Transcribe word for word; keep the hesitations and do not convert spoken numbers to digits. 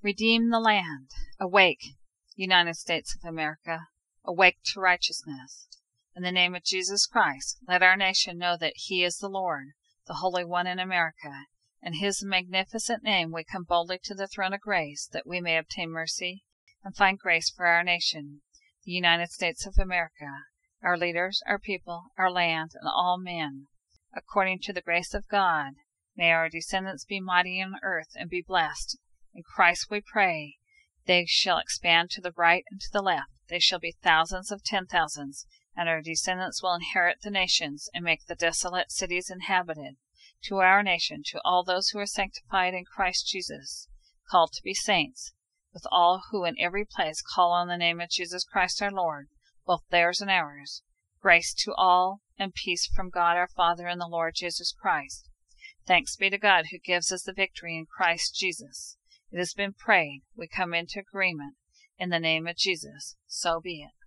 Redeem the land. Awake, United States of America. Awake to righteousness. In the name of Jesus Christ, let our nation know that He is the Lord, the Holy One in America. In His magnificent name we come boldly to the throne of grace, that we may obtain mercy and find grace for our nation, the United States of America, our leaders, our people, our land, and all men. According to the grace of God, may our descendants be mighty on earth and be blessed. In Christ we pray. They shall expand to the right and to the left. They shall be thousands of ten thousands, and our descendants will inherit the nations and make the desolate cities inhabited. To our nation, to all those who are sanctified in Christ Jesus, called to be saints, with all who in every place call on the name of Jesus Christ our Lord, both theirs and ours, grace to all and peace from God our Father and the Lord Jesus Christ. Thanks be to God who gives us the victory in Christ Jesus. It has been prayed. We come into agreement. In the name of Jesus, so be it.